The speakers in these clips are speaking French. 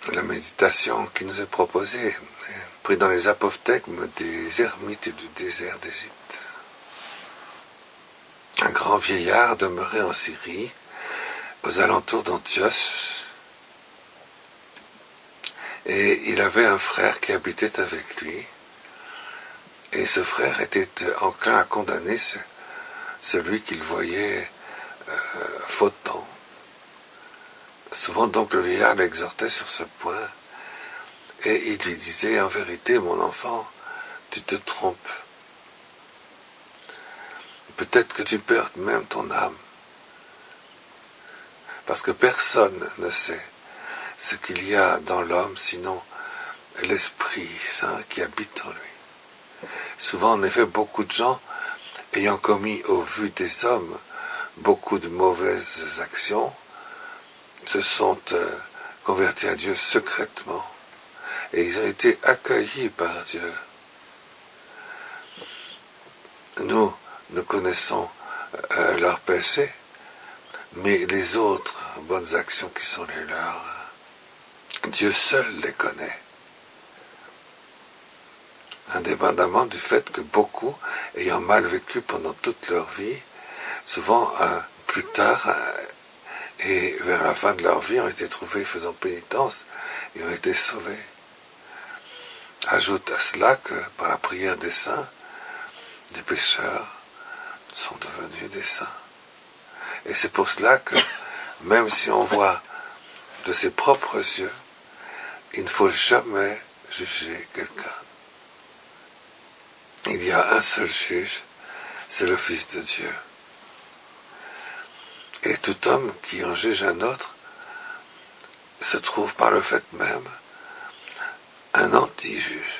la méditation qui nous est proposée, pris dans les apophthegmes des ermites du désert d'Égypte. Un grand vieillard demeurait en Syrie, aux alentours d'Antioche, et il avait un frère qui habitait avec lui, et ce frère était enclin à condamner celui qu'il voyait fautant. Souvent donc le vieillard l'exhortait sur ce point, et il lui disait: en vérité, mon enfant, tu te trompes. Peut-être que tu perds même ton âme, parce que personne ne sait ce qu'il y a dans l'homme, sinon l'Esprit Saint qui habite en lui. Souvent, en effet, beaucoup de gens, ayant commis au vu des hommes beaucoup de mauvaises actions, se sont convertis à Dieu secrètement, et ils ont été accueillis par Dieu. Nous connaissons leurs péchés, mais les autres bonnes actions qui sont les leurs, Dieu seul les connaît. Indépendamment du fait que beaucoup, ayant mal vécu pendant toute leur vie, souvent plus tard et vers la fin de leur vie, ont été trouvés faisant pénitence et ont été sauvés. Ajoute à cela que par la prière des saints, les pécheurs sont devenus des saints. Et c'est pour cela que, même si on voit de ses propres yeux, il ne faut jamais juger quelqu'un. Il y a un seul juge, c'est le Fils de Dieu. Et tout homme qui en juge un autre se trouve par le fait même un anti-juge,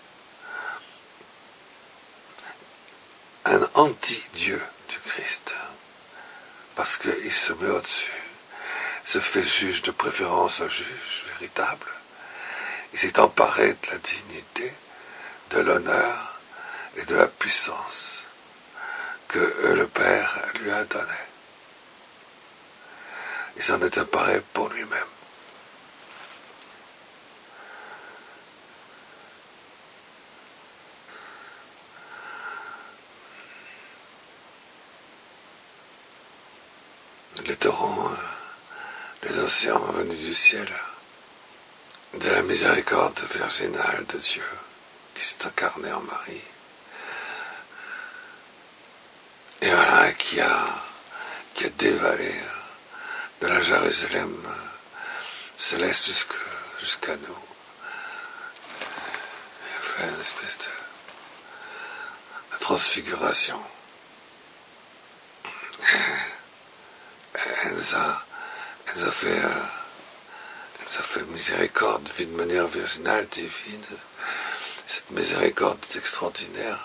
un anti-Dieu du Christ, parce qu'il se met au-dessus, se fait juge de préférence, un juge véritable. Il s'est emparé de la dignité, de l'honneur et de la puissance que le Père lui a donnée. Il s'en est emparé pour lui-même. Les torrents, les océans venus du ciel, de la miséricorde virginale de Dieu qui s'est incarné en Marie, et voilà, qui a dévalé de la Jérusalem céleste jusqu'à nous. Il a fait une espèce de transfiguration. Elle nous a fait miséricorde, vie de manière virginale, divine. Cette miséricorde est extraordinaire.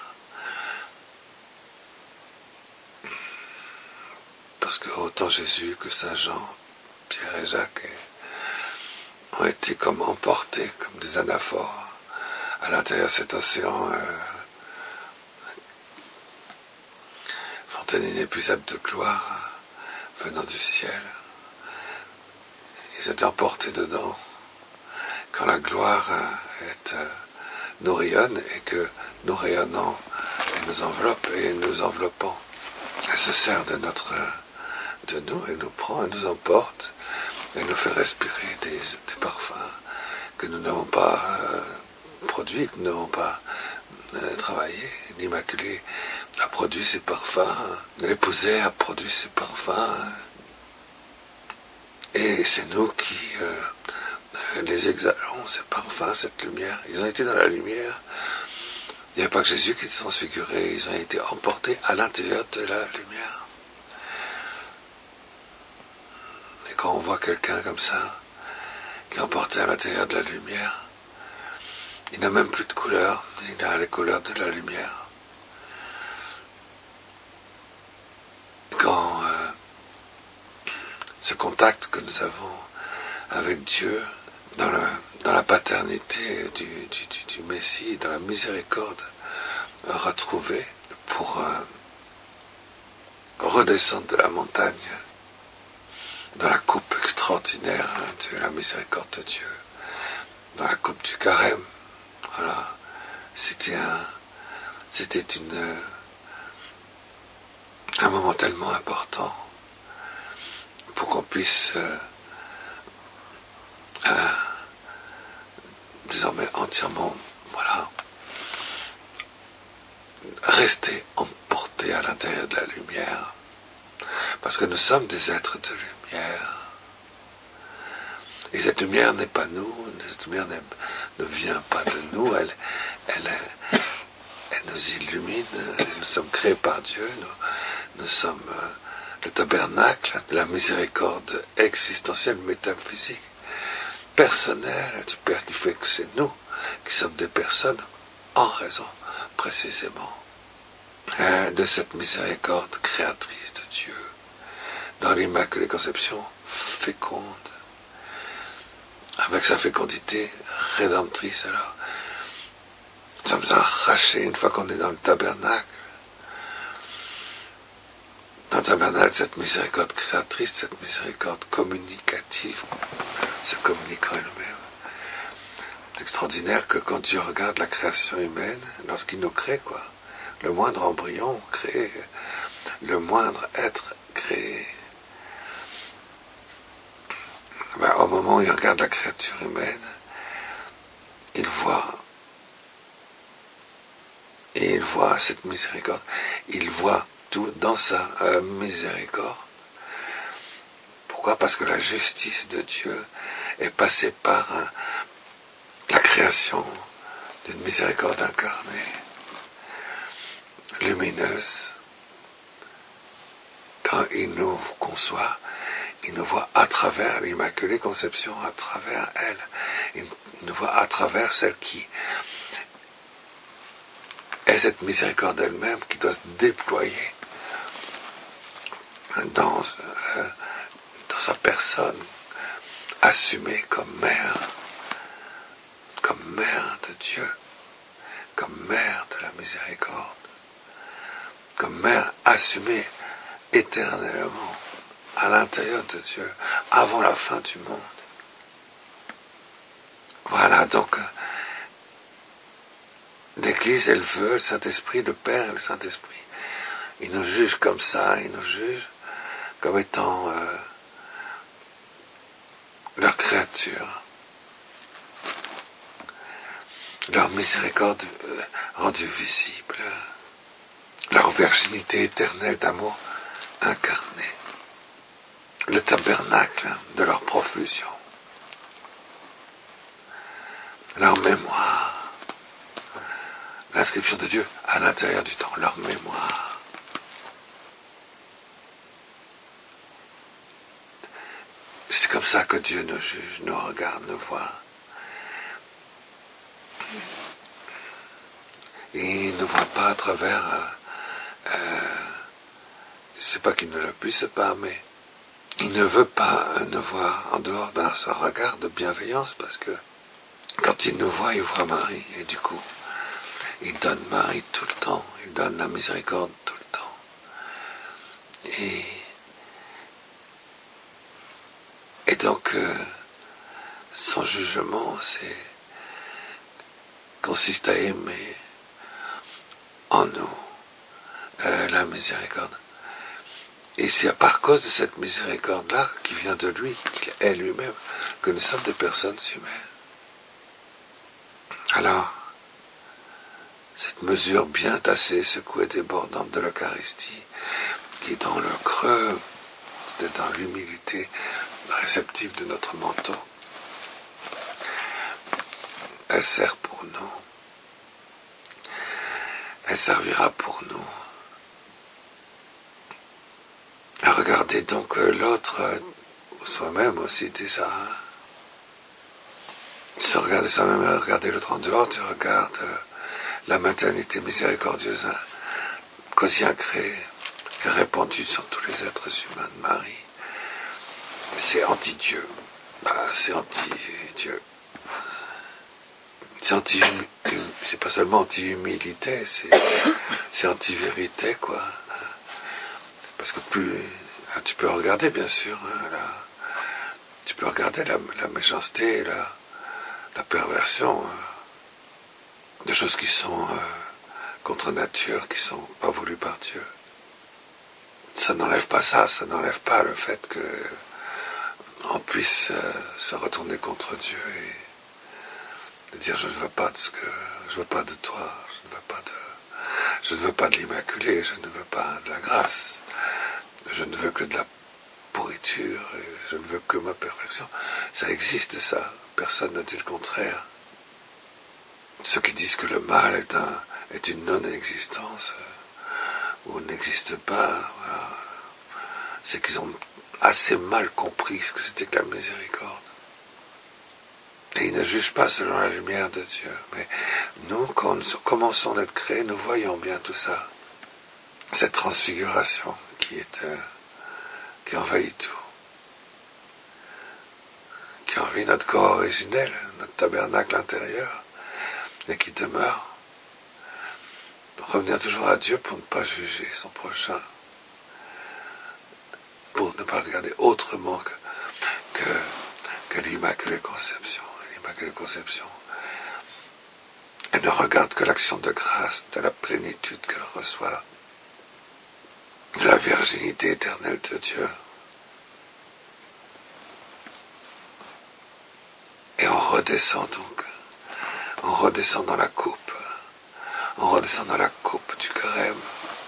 Parce que autant Jésus que Saint Jean, Pierre et Jacques ont été comme emportés, comme des anaphores, à l'intérieur de cet océan, fontaine inépuisable de gloire venant du ciel. Ils étaient emportés dedans quand la gloire nous rayonne et que nous rayonnons, elle nous enveloppe et nous enveloppons. Elle se sert de nous, elle nous prend, elle nous emporte, elle nous fait respirer des parfums que nous n'avons pas produits, que nous n'avons pas travaillé. L'Immaculée a produit ses parfums, l'épousée a produit ses parfums, et c'est nous qui les exhalons, ces parfums, cette lumière. Ils ont été dans la lumière. Il n'y a pas que Jésus qui était transfiguré, ils ont été emportés à l'intérieur de la lumière. Et quand on voit quelqu'un comme ça, qui est emporté à l'intérieur de la lumière, il n'a même plus de couleur, il a les couleurs de la lumière. Quand ce contact que nous avons avec Dieu, dans la paternité du Messie, dans la miséricorde retrouvée pour redescendre de la montagne, dans la coupe extraordinaire de la miséricorde de Dieu, dans la coupe du carême. Voilà. C'était un moment tellement important pour qu'on puisse désormais entièrement, voilà, rester emporté à l'intérieur de la lumière. Parce que nous sommes des êtres de lumière. Et cette lumière n'est pas nous, cette lumière ne vient pas de nous, elle nous illumine, nous sommes créés par Dieu, nous sommes le tabernacle de la miséricorde existentielle, métaphysique, personnelle du Père, qui fait que c'est nous qui sommes des personnes en raison précisément de cette miséricorde créatrice de Dieu, dans l'Immaculée Conception féconde, avec sa fécondité rédemptrice. Alors, nous sommes arrachés une fois qu'on est dans le tabernacle. Dans le tabernacle, cette miséricorde créatrice, cette miséricorde communicative, se communiquant elle-même. C'est extraordinaire que quand Dieu regarde la création humaine, lorsqu'il nous crée, le moindre embryon créé, le moindre être créé, au moment où il regarde la créature humaine, il voit cette miséricorde, il voit tout dans sa miséricorde. Pourquoi? Parce que la justice de Dieu est passée par la création d'une miséricorde incarnée, lumineuse. Quand il nous conçoit, il nous voit à travers l'Immaculée Conception, à travers elle. Il nous voit à travers celle qui est cette miséricorde elle-même qui doit se déployer dans sa personne, assumée comme mère de Dieu, comme mère de la miséricorde, comme mère assumée éternellement à l'intérieur de Dieu, avant la fin du monde. Voilà, donc l'Église, elle veut le Saint-Esprit, le Père et le Saint-Esprit. Il nous juge comme ça, il nous juge comme étant leur créature, leur miséricorde rendue visible, leur virginité éternelle d'amour incarnée, le tabernacle de leur profusion, leur mémoire, l'inscription de Dieu à l'intérieur du temps, leur mémoire. C'est comme ça que Dieu nous juge, nous regarde, nous voit. Et il ne voit pas à travers, c'est pas qu'il ne le puisse pas, mais il ne veut pas nous voir en dehors d'un son regard de bienveillance, parce que quand il nous voit, il voit Marie, et du coup, il donne Marie tout le temps, il donne la miséricorde tout le temps. Et donc, son jugement, consiste à aimer en nous la miséricorde. Et c'est par cause de cette miséricorde-là, qui vient de lui, qui est lui-même, que nous sommes des personnes humaines. Alors, cette mesure bien tassée, secouée, débordante de l'Eucharistie, qui est dans le creux, c'est dans l'humilité réceptive de notre manteau, elle sert pour nous. Elle servira pour nous. Regardez donc l'autre, soi-même aussi déjà. Se regarder soi-même, regarder l'autre en dehors, tu regardes la maternité miséricordieuse, quotidien créée et répandue sur tous les êtres humains de Marie. C'est anti-Dieu. C'est anti-Dieu. C'est pas seulement anti-humilité, c'est anti-vérité, quoi. Parce que tu peux regarder, bien sûr, tu peux regarder la méchanceté, la perversion, des choses qui sont contre nature, qui sont pas voulues par Dieu. Ça n'enlève pas ça n'enlève pas le fait que on puisse se retourner contre Dieu et dire je ne veux pas de je veux pas de toi, je ne veux pas de l'Immaculée, je ne veux pas de la grâce, je ne veux que de la pourriture, et je ne veux que ma perfection. Ça existe, ça. Personne ne dit le contraire. Ceux qui disent que le mal est une non-existence, ou n'existe pas, voilà, c'est qu'ils ont assez mal compris ce que c'était que la miséricorde. Et ils ne jugent pas selon la lumière de Dieu. Mais nous, quand nous commençons d'être créés, nous voyons bien tout ça. Cette transfiguration qui envahit tout. Qui envahit notre corps originel, notre tabernacle intérieur, et qui demeure. Revenir toujours à Dieu pour ne pas juger son prochain. Pour ne pas regarder autrement que l'Immaculée Conception. L'Immaculée Conception, elle ne regarde que l'action de grâce, de la plénitude qu'elle reçoit, de la virginité éternelle de Dieu. Et on redescend donc, on redescend dans la coupe, du carême,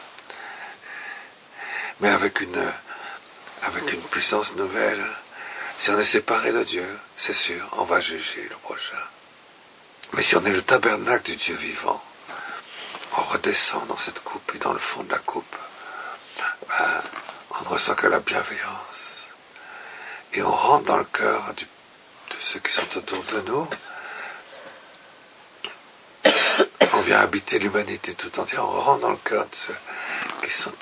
mais avec une puissance nouvelle. Si on est séparé de Dieu, c'est sûr, on va juger le prochain. Mais si on est le tabernacle du Dieu vivant, on redescend dans cette coupe, et dans le fond de la coupe, on ne ressent que la bienveillance. Et on rentre dans le cœur de ceux qui sont autour de nous. On vient habiter l'humanité tout entière, on rentre dans le cœur de ceux qui sont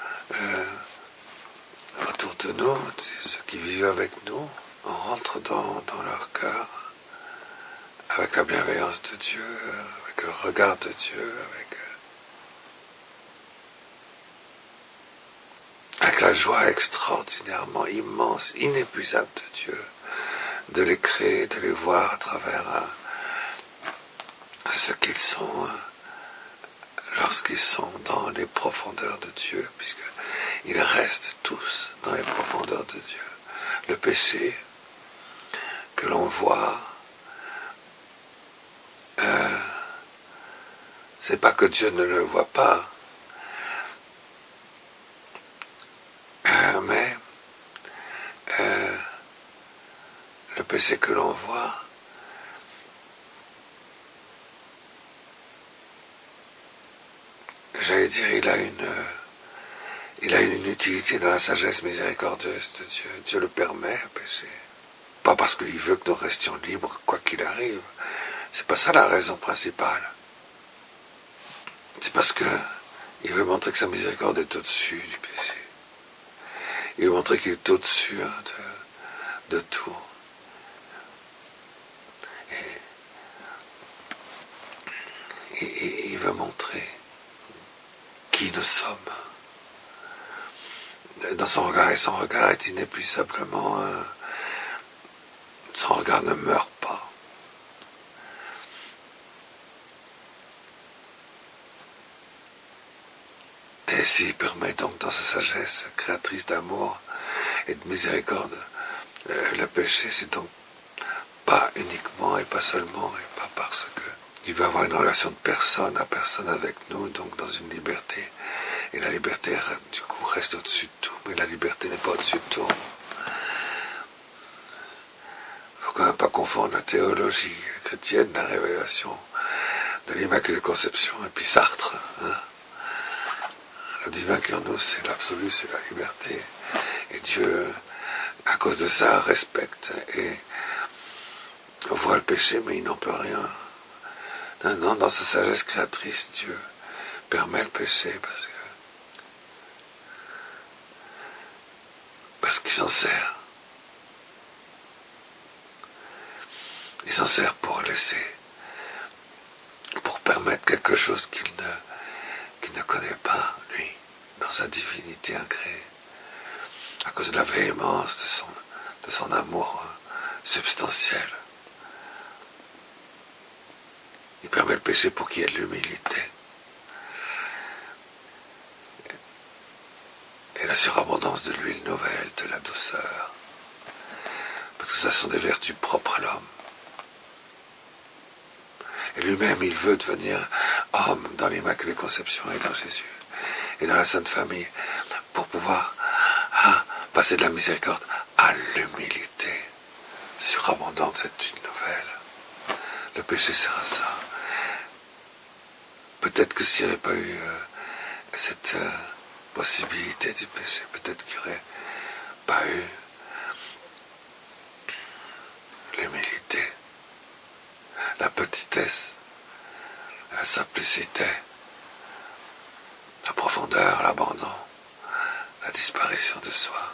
autour de nous, ceux qui vivent avec nous. On rentre dans leur cœur avec la bienveillance de Dieu, avec le regard de Dieu, avec la joie extraordinairement immense, inépuisable de Dieu, de les créer, de les voir à travers ce qu'ils sont lorsqu'ils sont dans les profondeurs de Dieu, puisqu'ils restent tous dans les profondeurs de Dieu. Le péché que l'on voit, c'est pas que Dieu ne le voit pas, mais le péché que l'on voit, j'allais dire, il a une utilité dans la sagesse miséricordieuse de Dieu. Dieu le permet, le péché. Pas parce qu'il veut que nous restions libres, quoi qu'il arrive. C'est pas ça la raison principale. C'est parce que il veut montrer que sa miséricorde est au-dessus du péché. Il veut montrer qu'il est au-dessus de tout. Et il veut montrer qui nous sommes dans son regard, et son regard est inépuisablement, son regard ne meurt pas. Et s'il permet donc dans sa sagesse créatrice d'amour et de miséricorde le péché, c'est donc pas uniquement et pas seulement et pas parce que il veut avoir une relation de personne à personne avec nous, donc dans une liberté. Et la liberté, du coup, reste au-dessus de tout. Mais la liberté n'est pas au-dessus de tout. Il ne faut quand même pas confondre la théologie chrétienne, la révélation de l'Immaculée Conception, et puis Sartre. Le divin qui en nous, c'est l'absolu, c'est la liberté. Et Dieu, à cause de ça, respecte et voit le péché, mais il n'en peut rien. Non, dans sa sagesse créatrice, Dieu permet le péché parce qu'il s'en sert. Il s'en sert pour permettre quelque chose qu'il ne connaît pas, lui, dans sa divinité incréée, à cause de la véhémence de son amour substantiel. permet le péché pour qu'il y ait de l'humilité. Et la surabondance de l'huile nouvelle, de la douceur. Parce que ça sont des vertus propres à l'homme. Et lui-même, il veut devenir homme dans l'Immaculée Conception et dans Jésus. Et dans la Sainte Famille, pour pouvoir passer de la miséricorde à l'humilité surabondante, cette huile nouvelle. Le péché sert à ça. Peut-être que s'il n'y avait pas eu cette possibilité du péché, peut-être qu'il n'y aurait pas eu l'humilité, la petitesse, la simplicité, la profondeur, l'abandon, la disparition de soi.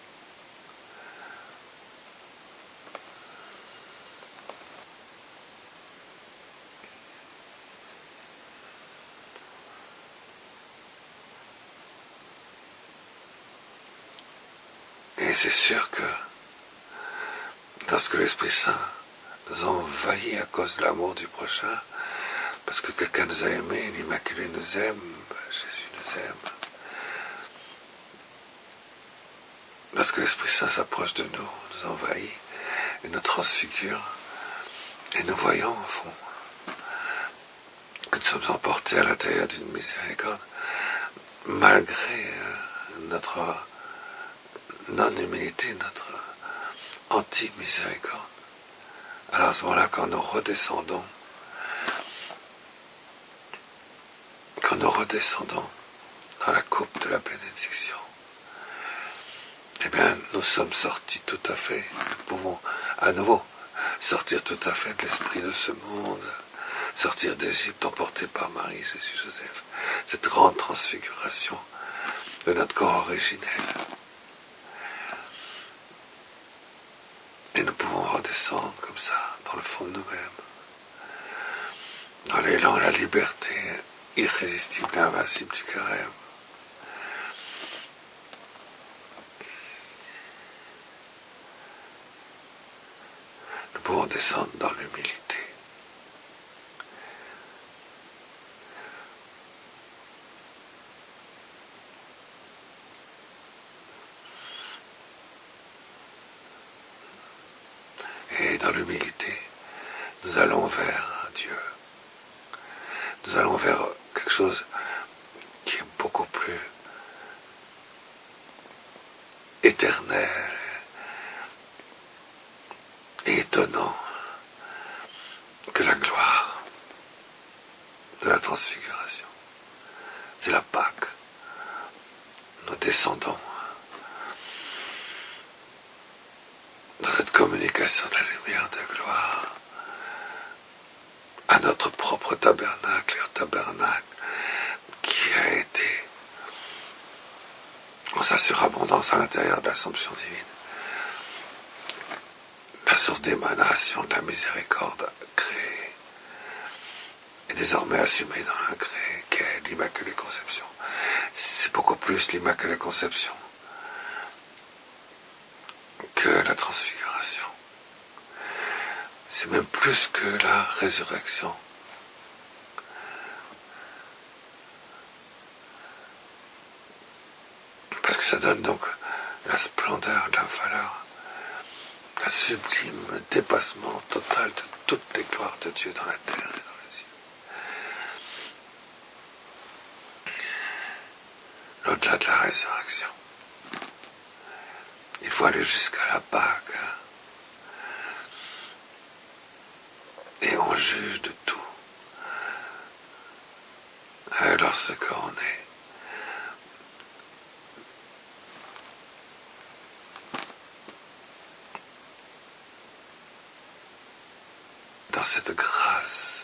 Et c'est sûr que lorsque l'Esprit Saint nous a envahis à cause de l'amour du prochain, parce que quelqu'un nous a aimés, l'Immaculée nous aime, Jésus nous aime. Lorsque l'Esprit Saint s'approche de nous, nous envahit et nous transfigure, et nous voyons au fond que nous sommes emportés à l'intérieur d'une miséricorde, malgré notre non-humilité, notre anti-miséricorde. Alors à ce moment-là, quand nous redescendons dans la coupe de la bénédiction, eh bien, nous sommes sortis tout à fait, nous pouvons à nouveau sortir tout à fait de l'esprit de ce monde, sortir d'Égypte emporté par Marie, Jésus, Joseph, cette grande transfiguration de notre corps originel. Et nous pouvons redescendre comme ça, dans le fond de nous-mêmes, dans l'élan à la liberté irrésistible et invincible du carême. Nous pouvons descendre dans l'humilité. Et dans l'humilité, nous allons vers Dieu. Nous allons vers quelque chose qui est beaucoup plus éternel et étonnant que la gloire de la transfiguration. C'est la Pâque. Nous descendons dans cette communication de la lumière de gloire à notre propre tabernacle, et au tabernacle qui a été en sa surabondance à l'intérieur de l'Assomption divine, la source d'émanation de la miséricorde créée et désormais assumée dans l'incréé qu'est l'Immaculée Conception. C'est beaucoup plus l'Immaculée Conception que la transfiguration. C'est même plus que la résurrection. Parce que ça donne donc la splendeur, la valeur, la sublime dépassement total de toutes les gloires de Dieu dans la terre et dans les cieux. L'au-delà de la résurrection. Il faut aller jusqu'à la Pâque. Et on juge de tout. Lorsqu'on est dans cette grâce,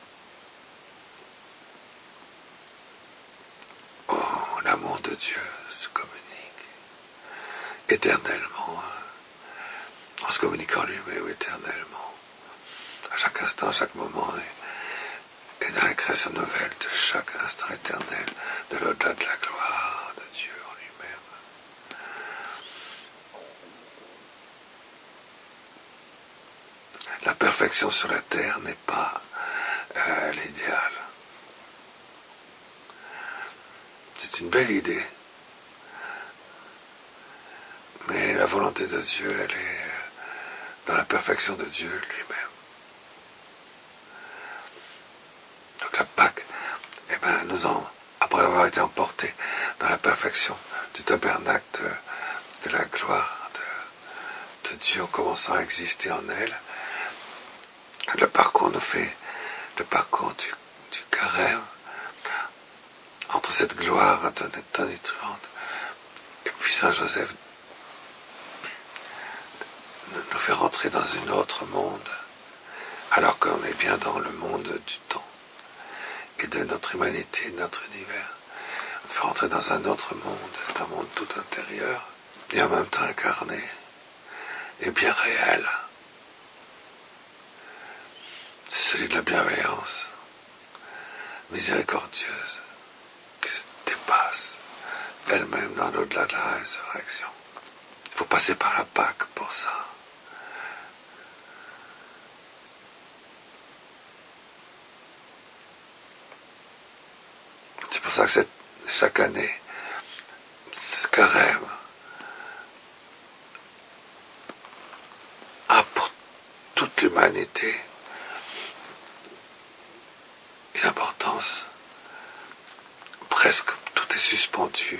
oh, l'amour de Dieu se communique éternellement, en se communiquant lui-même éternellement, à chaque instant, à chaque moment, et dans la création nouvelle de chaque instant éternel, de l'au-delà de la gloire de Dieu en lui-même. La perfection sur la terre n'est pas l'idéal. C'est une belle idée, mais la volonté de Dieu, elle est dans la perfection de Dieu lui-même. Donc la Pâque, après avoir été emportés dans la perfection du tabernacle de la gloire de Dieu en commençant à exister en elle, le parcours nous fait le parcours du carême entre cette gloire tonitruante et puis Saint Joseph nous fait rentrer dans un autre monde alors qu'on est bien dans le monde du temps et de notre humanité, de notre univers. On fait rentrer dans un autre monde, c'est un monde tout intérieur et en même temps incarné et bien réel. C'est celui de la bienveillance miséricordieuse qui se dépasse elle-même dans l'au-delà de la résurrection. Il faut passer par la Pâque pour ça. C'est pour ça que chaque année, ce carême a pour toute l'humanité une importance. Presque tout est suspendu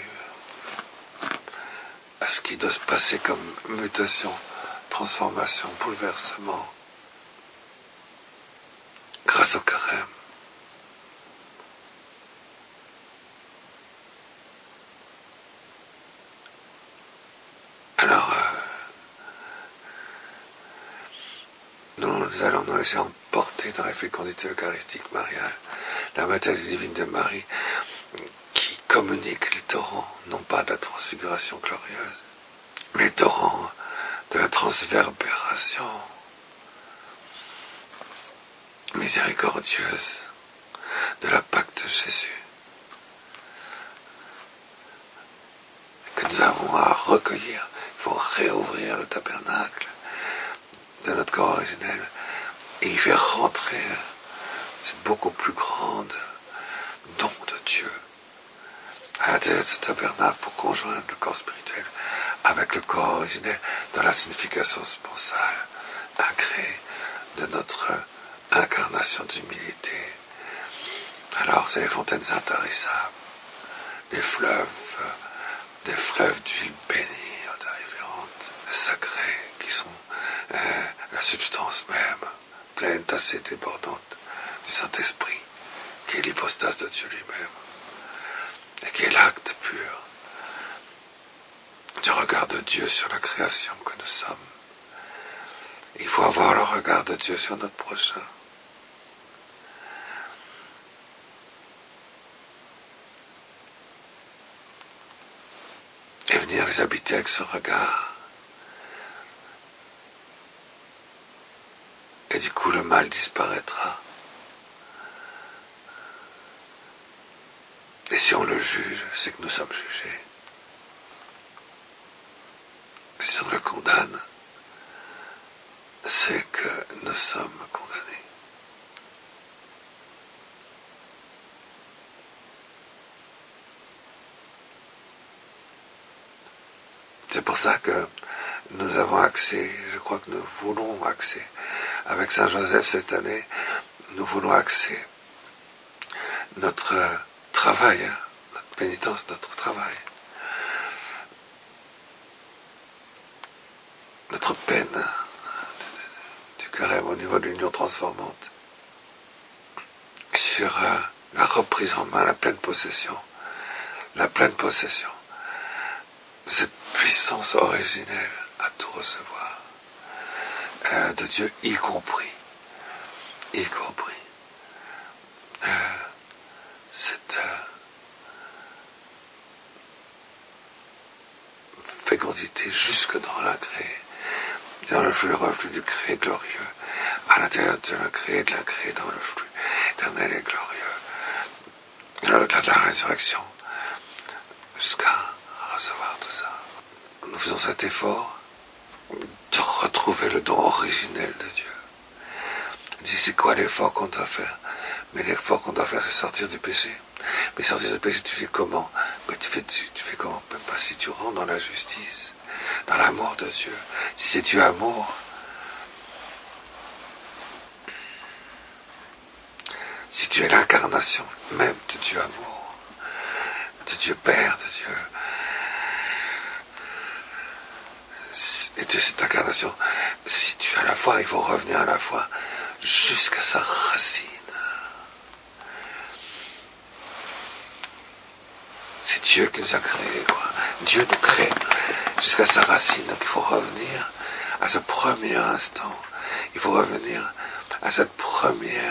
à ce qui doit se passer comme mutation, transformation, bouleversement, grâce au carême. Alors, nous allons nous laisser emporter dans la fécondité eucharistique mariale, la maternité divine de Marie, qui communique les torrents, non pas de la transfiguration glorieuse, mais les torrents de la transverbération miséricordieuse de la Pâque de Jésus, que nous avons à recueillir. Il faut réouvrir le tabernacle de notre corps originel et y faire rentrer cette beaucoup plus grande don de Dieu à l'intérieur de ce tabernacle pour conjoindre le corps spirituel avec le corps originel dans la signification sponsale incrée de notre incarnation d'humilité. Alors c'est les fontaines intarissables, des fleuves d'huile bénie, odoriférante, sacrées, qui sont la substance même, pleine, tassée, débordante du Saint-Esprit, qui est l'hypostase de Dieu lui-même, et qui est l'acte pur du regard de Dieu sur la création que nous sommes. Il faut avoir le regard de Dieu sur notre prochain. Et venir les habiter avec ce regard. Et du coup, le mal disparaîtra. Et si on le juge, c'est que nous sommes jugés. Si on le condamne, c'est que nous sommes condamnés. C'est pour ça que nous avons accès, je crois que nous voulons accès, avec Saint Joseph cette année, nous voulons accès, notre travail, notre pénitence, notre travail, notre peine du carême au niveau de l'union transformante, sur la reprise en main, la pleine possession de cette puissance originelle à tout recevoir, de Dieu y compris cette fécondité jusque dans l'incréé, dans le flux reflux du créé glorieux, à l'intérieur de l'incréé, dans le flux éternel et glorieux, au-delà de la résurrection, jusqu'à recevoir tout ça. Nous faisons cet effort de retrouver le don originel de Dieu. Je dis, c'est quoi l'effort qu'on doit faire? Mais l'effort qu'on doit faire, c'est sortir du péché. Mais sortir du péché, tu fais comment? Mais tu fais comment? Même pas si tu rentres dans la justice, dans l'amour de Dieu. Si c'est Dieu amour, si tu es l'incarnation même de Dieu amour, de Dieu Père, de Dieu. Et de cette incarnation, si tu es à la fois, il faut revenir à la fois jusqu'à sa racine. C'est Dieu qui nous a créés, quoi. Dieu nous crée jusqu'à sa racine. Donc il faut revenir à ce premier instant. Il faut revenir à cette premier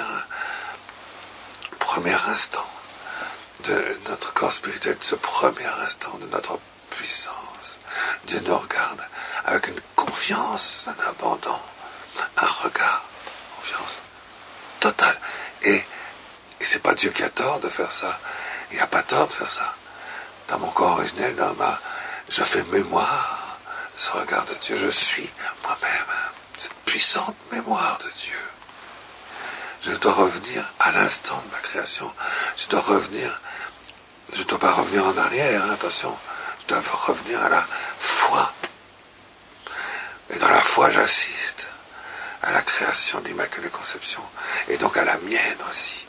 instant de notre corps spirituel, de ce premier instant de notre puissance. Dieu nous regarde avec une confiance, un abandon, un regard, confiance totale. Et c'est pas Dieu qui a tort de faire ça. Il n'a pas tort de faire ça. Dans mon corps originel, je fais mémoire de ce regard de Dieu. Je suis moi-même cette puissante mémoire de Dieu. Je dois revenir à l'instant de ma création. Je dois pas revenir en arrière, attention. Je dois revenir à la foi. Et dans la foi, j'assiste à la création de l'Immaculée Conception, et donc à la mienne aussi.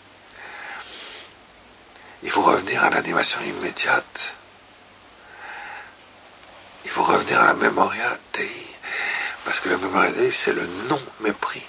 Il faut revenir à l'animation immédiate. Il faut revenir à la Memoria Dei, parce que la Memoria Dei, c'est le non-mépris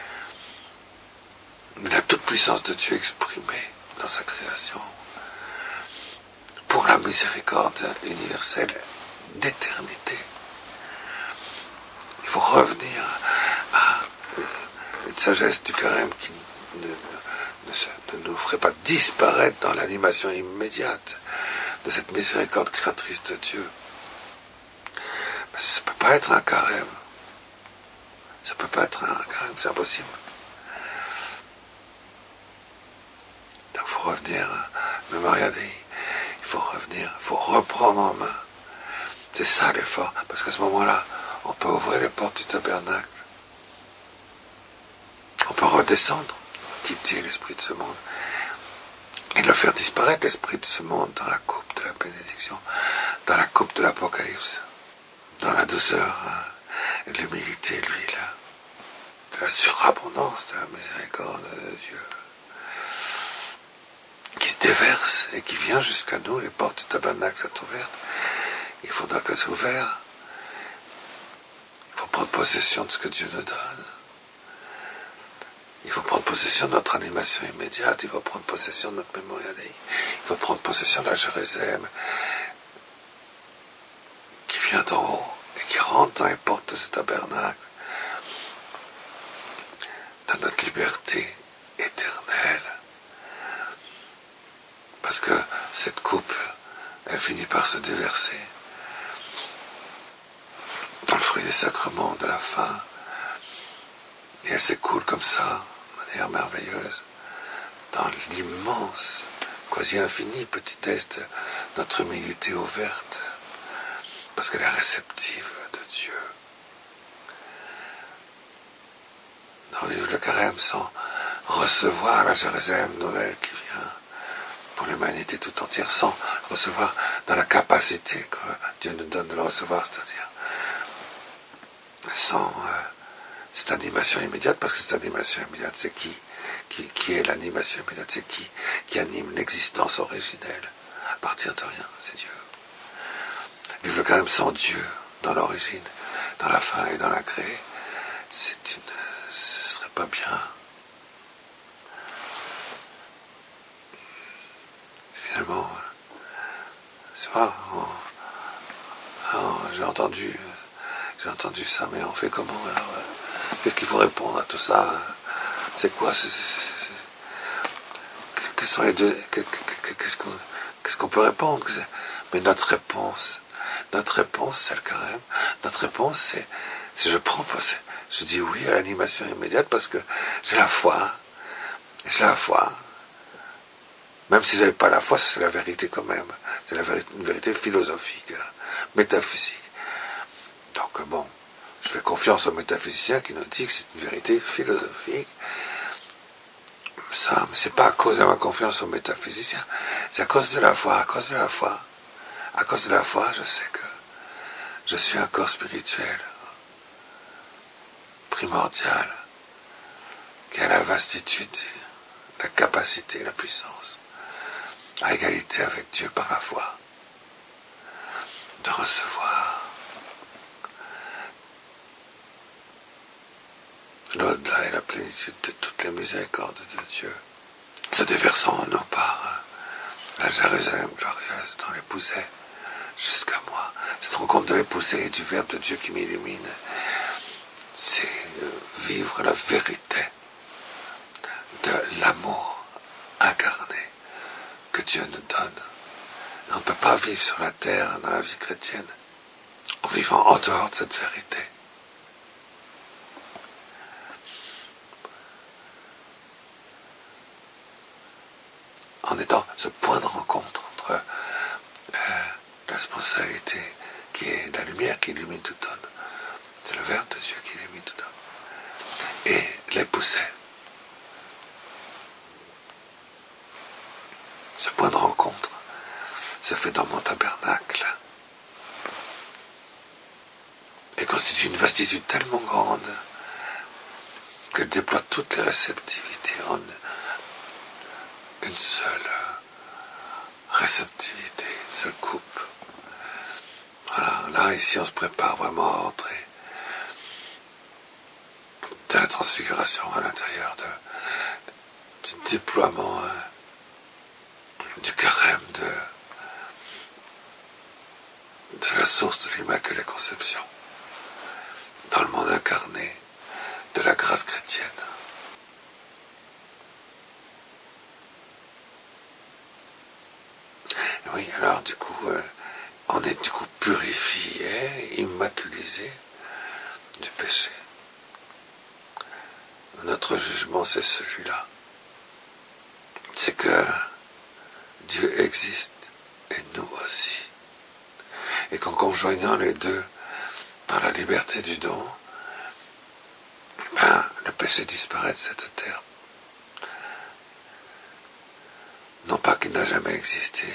de la toute-puissance de Dieu exprimée dans sa création, pour la miséricorde universelle d'éternité. Il faut revenir à une sagesse du carême qui ne nous ferait pas disparaître dans l'animation immédiate de cette miséricorde créatrice de Dieu. Mais ça ne peut pas être un carême. Ça ne peut pas être un carême, c'est impossible. Donc il faut revenir à Memoria Dei. Il faut revenir, il faut reprendre en main. C'est ça l'effort, parce qu'à ce moment-là, on peut ouvrir les portes du tabernacle. On peut redescendre, quitter l'esprit de ce monde, et le faire disparaître, l'esprit de ce monde, dans la coupe de la bénédiction, dans la coupe de l'Apocalypse, dans la douceur, et l'humilité, l'huile, de la surabondance de la miséricorde de Dieu, qui se déverse et qui vient jusqu'à nous. Les portes du tabernacle sont ouvertes. Il faudra qu'elles soient ouvertes. Il faut prendre possession de ce que Dieu nous donne. Il faut prendre possession de notre animation immédiate. Il faut prendre possession de notre Memoria Dei. Il faut prendre possession de la Jérusalem qui vient d'en haut et qui rentre dans les portes de ce tabernacle, dans notre liberté éternelle. Parce que cette coupe, elle finit par se déverser dans le fruit des sacrements de la fin. Et elle s'écoule comme ça, de manière merveilleuse, dans l'immense, quasi infinie petitesse de notre humilité ouverte, parce qu'elle est réceptive de Dieu. Dans le livre de Carême, sans recevoir la Jérusalem nouvelle qui vient pour l'humanité tout entière, sans le recevoir dans la capacité que Dieu nous donne de le recevoir, c'est-à-dire sans cette animation immédiate, parce que cette animation immédiate, c'est qui est l'animation immédiate, c'est qui anime l'existence originelle à partir de rien, c'est Dieu. Vivre quand même sans Dieu dans l'origine, dans la fin et dans la créée, ce serait pas bien. Finalement, c'est pas, j'ai entendu ça, mais on fait comment alors? Qu'est-ce qu'il faut répondre à tout ça? C'est quoi? Quels sont les deux? Qu'est-ce qu'on peut répondre? Mais notre réponse, c'est le carême. Notre réponse, c'est je prends possession. Je dis oui à l'animation immédiate parce que j'ai la foi. J'ai la foi. Même si j'avais pas la foi, c'est la vérité quand même. C'est une vérité philosophique, métaphysique. Donc bon, je fais confiance aux métaphysiciens qui nous disent que c'est une vérité philosophique, ça, mais c'est pas à cause de ma confiance aux métaphysiciens, c'est à cause de la foi, à cause de la foi. À cause de la foi, je sais que je suis un corps spirituel, primordial, qui a la vastitude, la capacité, la puissance, à égalité avec Dieu par la foi, de recevoir l'au-delà et la plénitude de toutes les miséricordes de Dieu, se déversant en nous par la Jérusalem glorieuse dans l'épousée jusqu'à moi. Cette rencontre de l'épousée et du Verbe de Dieu qui m'illumine, c'est vivre la vérité de l'amour incarné que Dieu nous donne. Et on ne peut pas vivre sur la terre, dans la vie chrétienne, en vivant en dehors de cette vérité. En étant ce point de rencontre entre la spontanéité qui est la lumière qui illumine tout homme, c'est le Verbe de Dieu qui illumine tout homme, et l'épousée. Ce point de rencontre se fait dans mon tabernacle et constitue une vastitude tellement grande qu'elle déploie toutes les réceptivités en une seule réceptivité, une seule coupe. Voilà, là, ici, on se prépare vraiment à entrer de la transfiguration à l'intérieur du déploiement du carême de la source de l'Immaculée Conception dans le monde incarné de la grâce chrétienne. Oui, alors du coup, on est du coup purifié, immaculisé du péché. Notre jugement, c'est celui-là. C'est que Dieu existe et nous aussi. Et qu'en conjoignant les deux par la liberté du don, le péché disparaît de cette terre. Non pas qu'il n'a jamais existé,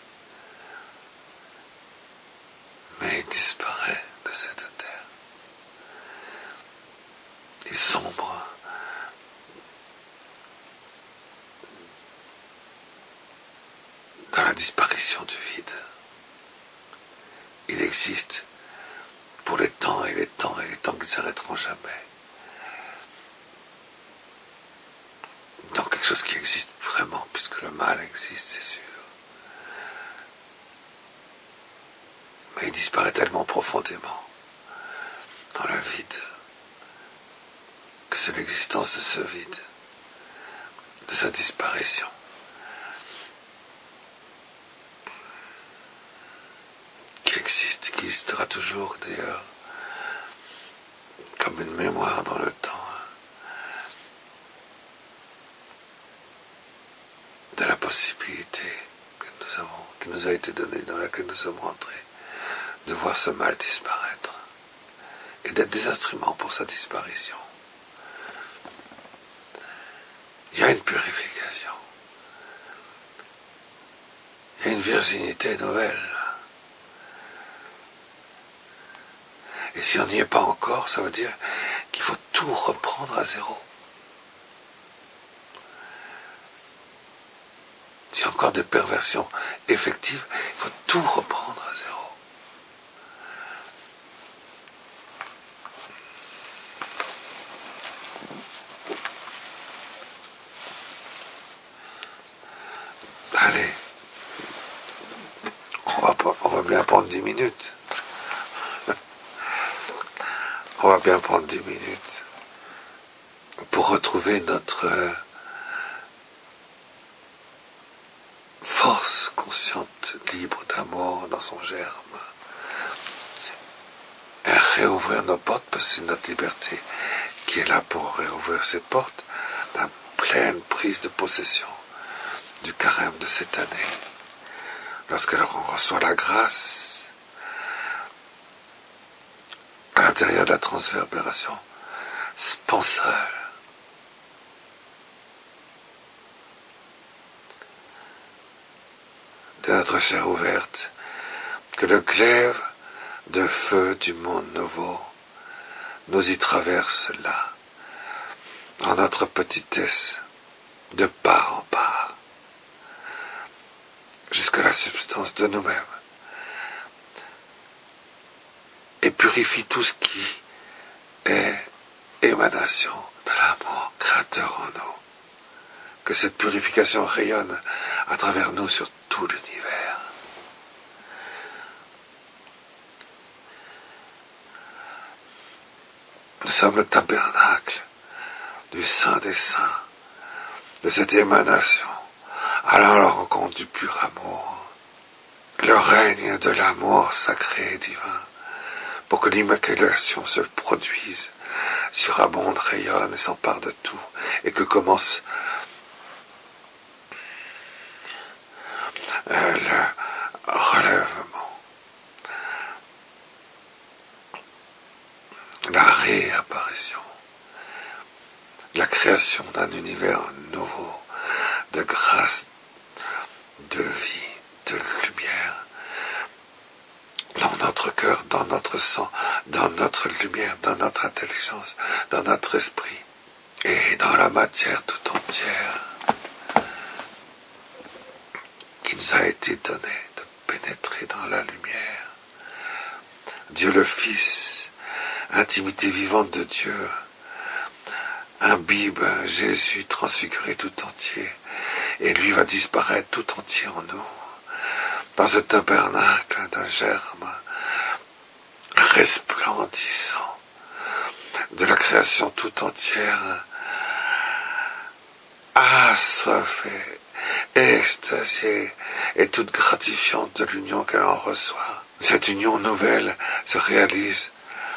mais il disparaît de cette terre. Il sombre dans la disparition du vide. Il existe pour les temps et les temps et les temps qui ne s'arrêteront jamais. Dans quelque chose qui existe vraiment, puisque le mal existe, c'est sûr. Mais il disparaît tellement profondément dans le vide que c'est l'existence de ce vide, de sa disparition, qui existe, qui existera toujours d'ailleurs, comme une mémoire dans le temps, de la possibilité que nous avons, qui nous a été donnée, dans laquelle nous sommes rentrés, de voir ce mal disparaître et d'être des instruments pour sa disparition. Il y a une purification. Il y a une virginité nouvelle. Et si on n'y est pas encore, ça veut dire qu'il faut tout reprendre à zéro. S'il y a encore des perversions effectives, il faut tout reprendre à zéro. Allez, on va bien prendre 10 minutes. On va bien prendre 10 minutes pour retrouver notre force consciente, libre d'amour dans son germe. Et réouvrir nos portes, parce que c'est notre liberté qui est là pour réouvrir ses portes, la pleine prise de possession du carême de cette année. Lorsque l'on reçoit la grâce, à l'intérieur de la transverbération sponsale, de notre chair ouverte, que le glaive de feu du monde nouveau nous y traverse là, en notre petitesse, de part en part, jusqu'à la substance de nous-mêmes, et purifie tout ce qui est émanation de l'amour créateur en nous. Que cette purification rayonne à travers nous sur tout l'univers. Nous sommes le tabernacle du Saint des Saints, de cette émanation, allant à la rencontre du pur amour, le règne de l'amour sacré et divin, pour que l'immaculation se produise, surabonde, rayonne et s'empare de tout, et que commence le relèvement, la réapparition, la création d'un univers nouveau, de grâce, de vie, de lumière, dans notre cœur, dans notre sang, dans notre lumière, dans notre intelligence, dans notre esprit, et dans la matière tout entière, qui nous a été donné de pénétrer dans la lumière. Dieu le Fils, intimité vivante de Dieu, imbibe Jésus transfiguré tout entier, et lui va disparaître tout entier en nous, dans ce tabernacle d'un germe resplendissant de la création tout entière, assoiffée, extasiée et toute gratifiante de l'union qu'elle en reçoit. Cette union nouvelle se réalise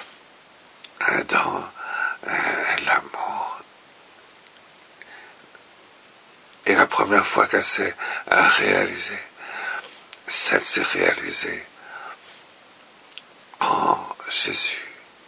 dans l'amour. Et la première fois qu'elle s'est réalisée, celle s'est réalisée en Jésus.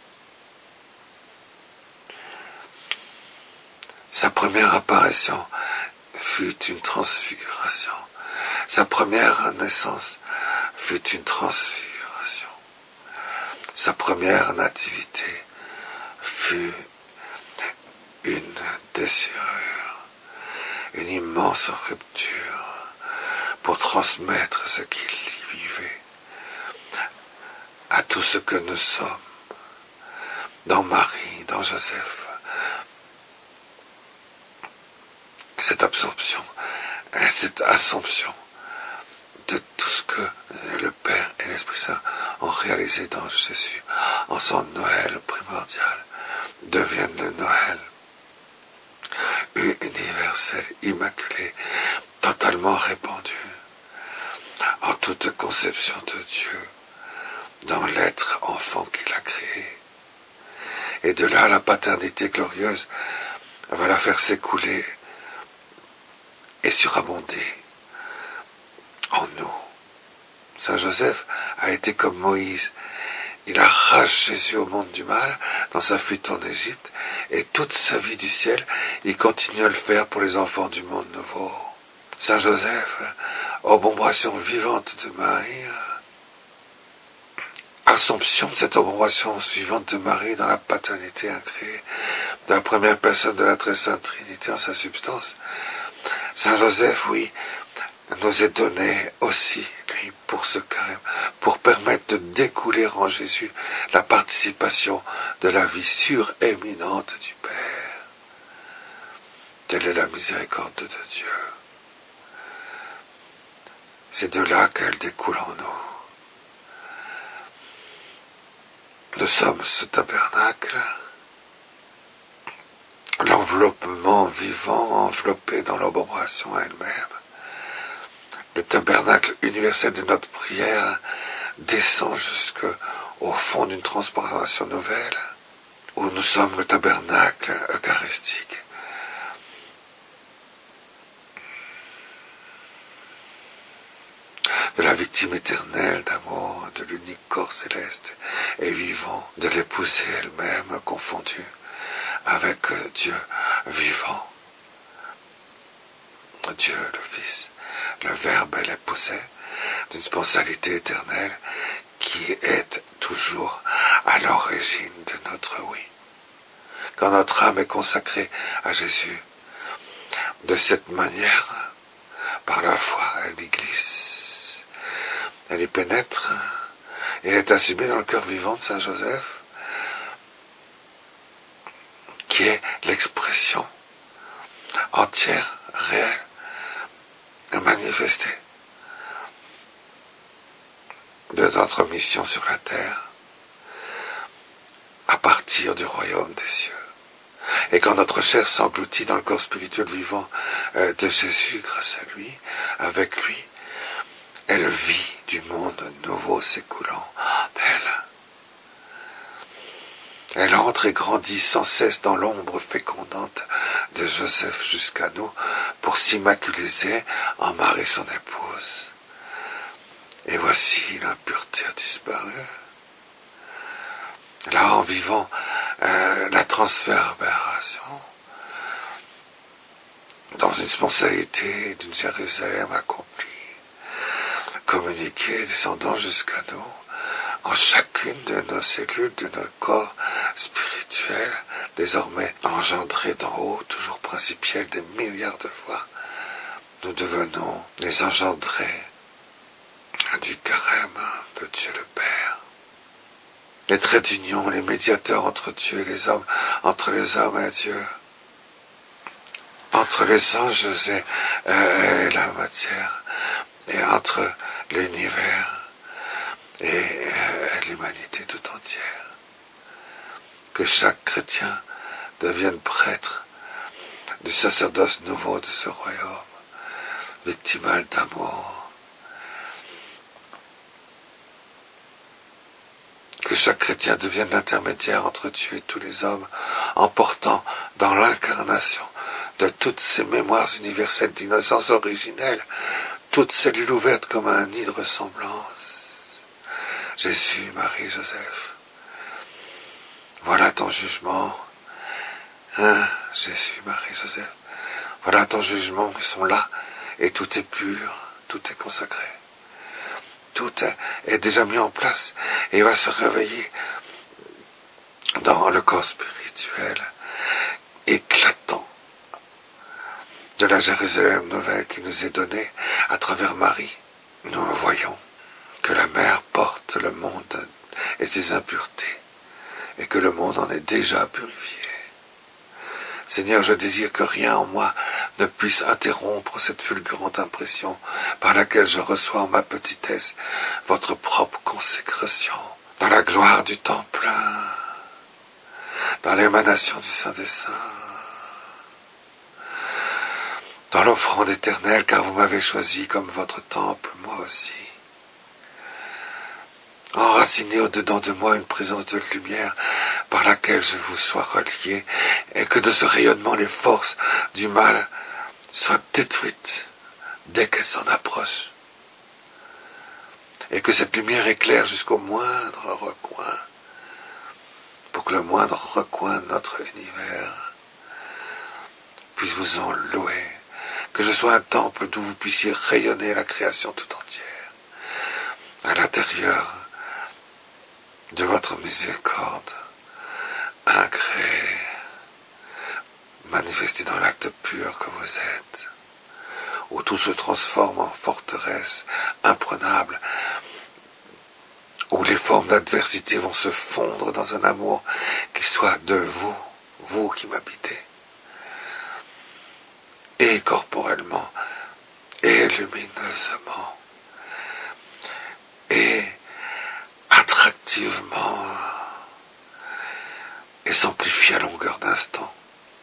Sa première apparition fut une transfiguration. Sa première naissance fut une transfiguration. Sa première nativité fut une déchirure, une immense rupture pour transmettre ce qu'il vivait à tout ce que nous sommes, dans Marie, dans Joseph. Cette absorption, cette assomption de tout ce que le Père et l'Esprit Saint ont réalisé dans Jésus, en son Noël primordial, deviennent le Noël universel, immaculé, totalement répandu en toute conception de Dieu, dans l'être enfant qu'il a créé. Et de là, la paternité glorieuse va la faire s'écouler et surabonder en nous. Saint Joseph a été comme Moïse. Il arrache Jésus au monde du mal dans sa fuite en Égypte, et toute sa vie du ciel, il continue à le faire pour les enfants du monde nouveau. Saint Joseph, obombration vivante de Marie, assomption de cette obombration vivante de Marie dans la paternité incréée de la première personne de la très sainte Trinité en sa substance. Saint Joseph, oui, nous est donné aussi, lui, pour ce carême, pour permettre de découler en Jésus la participation de la vie suréminente du Père. Telle est la miséricorde de Dieu. C'est de là qu'elle découle en nous. Nous sommes ce tabernacle, l'enveloppement vivant enveloppé dans l'obombration elle-même. Le tabernacle universel de notre prière descend jusqu'au fond d'une transformation nouvelle, où nous sommes le tabernacle eucharistique. De la victime éternelle d'amour, de l'unique corps céleste et vivant, de l'épousée elle-même confondue avec Dieu vivant, Dieu le Fils, le Verbe et l'épousée, d'une spontanéité éternelle qui est toujours à l'origine de notre oui. Quand notre âme est consacrée à Jésus, de cette manière, par la foi, elle y glisse, elle y pénètre, et elle est assumée dans le cœur vivant de Saint Joseph, qui est l'expression entière, réelle, manifestée de notre mission sur la terre à partir du royaume des cieux. Et quand notre chair s'engloutit dans le corps spirituel vivant de Jésus, grâce à lui, avec lui, elle vit du monde nouveau s'écoulant d'elle. Elle entre et grandit sans cesse dans l'ombre fécondante de Joseph jusqu'à nous pour s'immaculiser en Marie son épouse. Et voici l'impureté a disparu. Là, en vivant la transverbération dans une spontanéité d'une Jérusalem accomplie, communiquée, descendant jusqu'à nous, en chacune de nos cellules, de nos corps spirituels, désormais engendrés d'en haut, toujours principiels des milliards de fois, nous devenons les engendrés du carême de Dieu le Père. Les traits d'union, les médiateurs entre Dieu et les hommes, entre les hommes et Dieu, entre les anges et la matière, et entre l'univers et l'humanité tout entière. Que chaque chrétien devienne prêtre du sacerdoce nouveau de ce royaume, victimal d'amour. Que chaque chrétien devienne l'intermédiaire entre Dieu et tous les hommes, en portant dans l'incarnation de toutes ces mémoires universelles d'innocence originelle, toutes cellules ouvertes comme un nid de ressemblance. Jésus, Marie, Joseph, voilà ton jugement. Jésus, Marie, Joseph, voilà ton jugement, ils sont là, et tout est pur, tout est consacré. Tout est déjà mis en place et il va se réveiller dans le corps spirituel éclatant de la Jérusalem nouvelle qui nous est donnée à travers Marie. Nous voyons que la mère porte le monde et ses impuretés et que le monde en est déjà purifié. Seigneur, je désire que rien en moi ne puisse interrompre cette fulgurante impression par laquelle je reçois en ma petitesse votre propre consécration dans la gloire du temps plein, dans l'émanation du Saint des Saints, dans l'offrande éternelle, car vous m'avez choisi comme votre temple, moi aussi. Enraciné au-dedans de moi une présence de lumière par laquelle je vous sois relié, et que de ce rayonnement les forces du mal soient détruites dès qu'elles s'en approchent, et que cette lumière éclaire jusqu'au moindre recoin, pour que le moindre recoin de notre univers puisse vous en louer, que je sois un temple d'où vous puissiez rayonner la création tout entière, à l'intérieur de votre miséricorde, incréée, manifestée dans l'acte pur que vous êtes, où tout se transforme en forteresse imprenable, où les formes d'adversité vont se fondre dans un amour qui soit de vous, vous qui m'habitez, et corporellement, et lumineusement, et attractivement, et s'amplifier à longueur d'instant.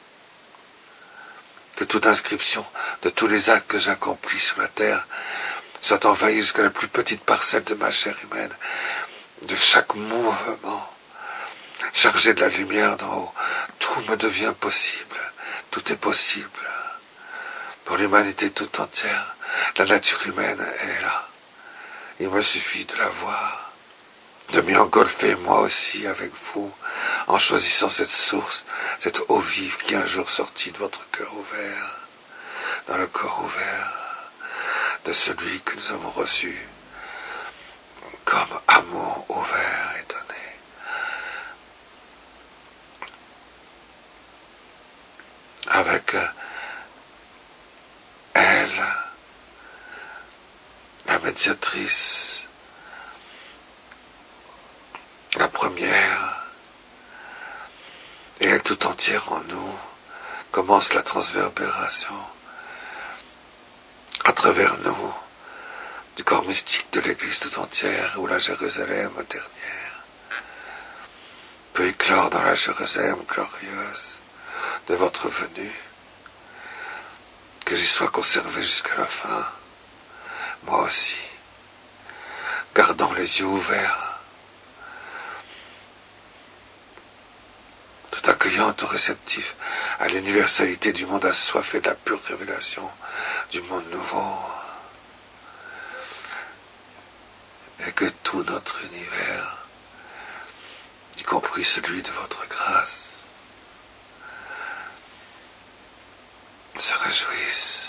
Que toute inscription de tous les actes que j'accomplis sur la terre soit envahie jusqu'à la plus petite parcelle de ma chair humaine, de chaque mouvement, chargé de la lumière d'en haut. Tout me devient possible, tout est possible. Pour l'humanité tout entière, la nature humaine est là. Il me suffit de la voir, de m'y engolfer moi aussi avec vous, en choisissant cette source, cette eau vive qui est un jour sortie de votre cœur ouvert, dans le corps ouvert, de celui que nous avons reçu comme amour ouvert et donné. Avec elle, la médiatrice, la première, et elle tout entière en nous, commence la transverbération à travers nous du corps mystique de l'Église tout entière, où la Jérusalem dernière peut éclore dans la Jérusalem glorieuse de votre venue, que j'y sois conservé jusqu'à la fin, moi aussi, gardant les yeux ouverts, tout accueillant, tout réceptif à l'universalité du monde assoiffé de la pure révélation du monde nouveau, et que tout notre univers, y compris celui de votre grâce, se réjouissent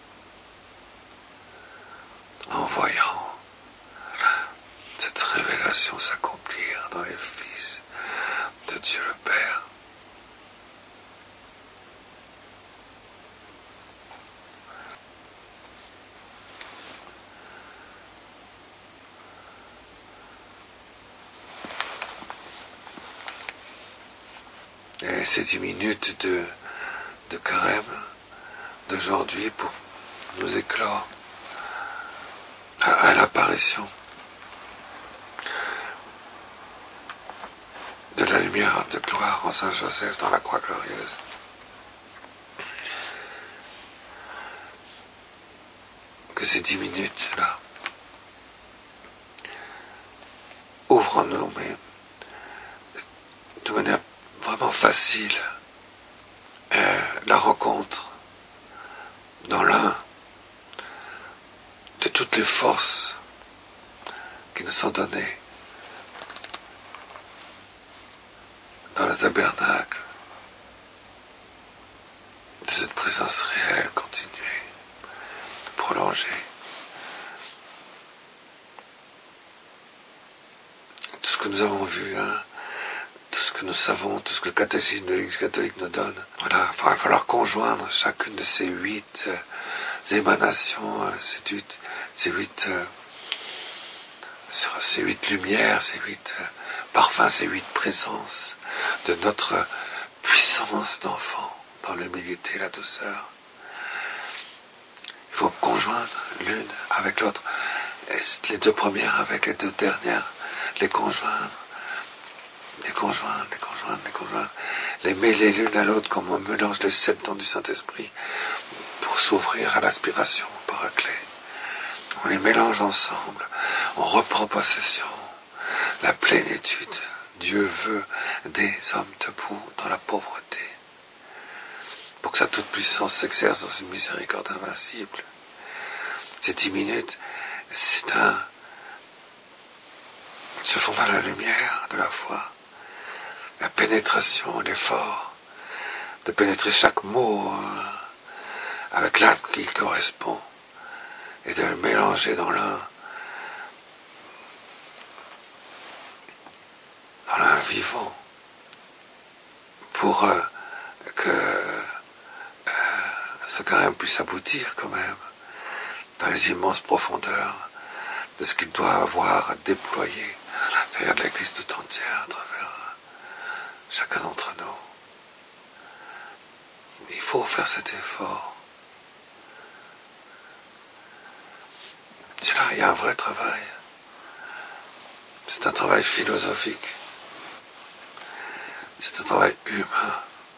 en voyant cette révélation s'accomplir dans les fils de Dieu le Père. Et ces 10 minutes de carême d'aujourd'hui pour nous éclore à l'apparition de la lumière de gloire en Saint Joseph dans la croix glorieuse. Que ces 10 minutes-là ouvrent en nous, mais de manière vraiment facile, la rencontre dans l'un de toutes les forces qui nous sont données dans le tabernacle, de cette présence réelle, continue, prolongée. Tout ce que nous avons vu, tout ce que nous savons, tout ce que le catéchisme de l'Église catholique nous donne, voilà, il va falloir conjoindre chacune de ces 8 émanations, ces huit lumières, ces 8 parfums, ces 8 présences de notre puissance d'enfant dans l'humilité et la douceur. Il faut conjoindre l'une avec l'autre, et les 2 premières avec les 2 dernières, les conjoindre, les mêler l'une à l'autre comme on mélange les 7 dons du Saint-Esprit pour s'ouvrir à l'aspiration au Paraclet. On les mélange ensemble, on reprend possession, la plénitude. Dieu veut des hommes debout dans la pauvreté, pour que sa toute-puissance s'exerce dans une miséricorde invincible. Ces 10 minutes, se font dans la lumière de la foi, la pénétration, l'effort de pénétrer chaque mot avec l'acte qui correspond et de le mélanger dans l'un vivant pour que ce carême puisse aboutir quand même dans les immenses profondeurs de ce qu'il doit avoir déployé à l'intérieur de l'Église tout entière à travers chacun d'entre nous. Il faut faire cet effort. C'est là, il y a un vrai travail. C'est un travail philosophique. C'est un travail humain.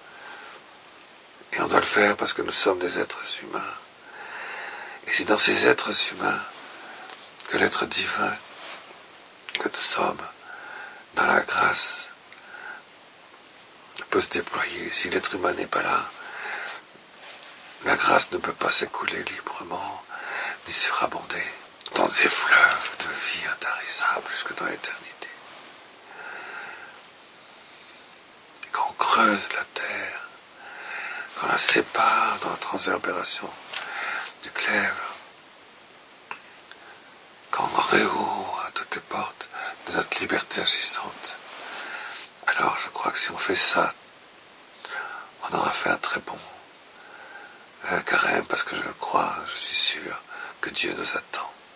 Et on doit le faire parce que nous sommes des êtres humains. Et c'est dans ces êtres humains que l'être divin que nous sommes, dans la grâce, peut se déployer. Si l'être humain n'est pas là, la grâce ne peut pas s'écouler librement, ni surabonder dans des fleuves de vie intarissables jusque dans l'éternité. Et quand on creuse la terre, quand on la sépare dans la transverbération du clève, réouvre à toutes les portes de notre liberté agissante. Alors je crois que si on fait ça, on aura fait un très bon carême, parce que je crois, je suis sûr que Dieu nous attend.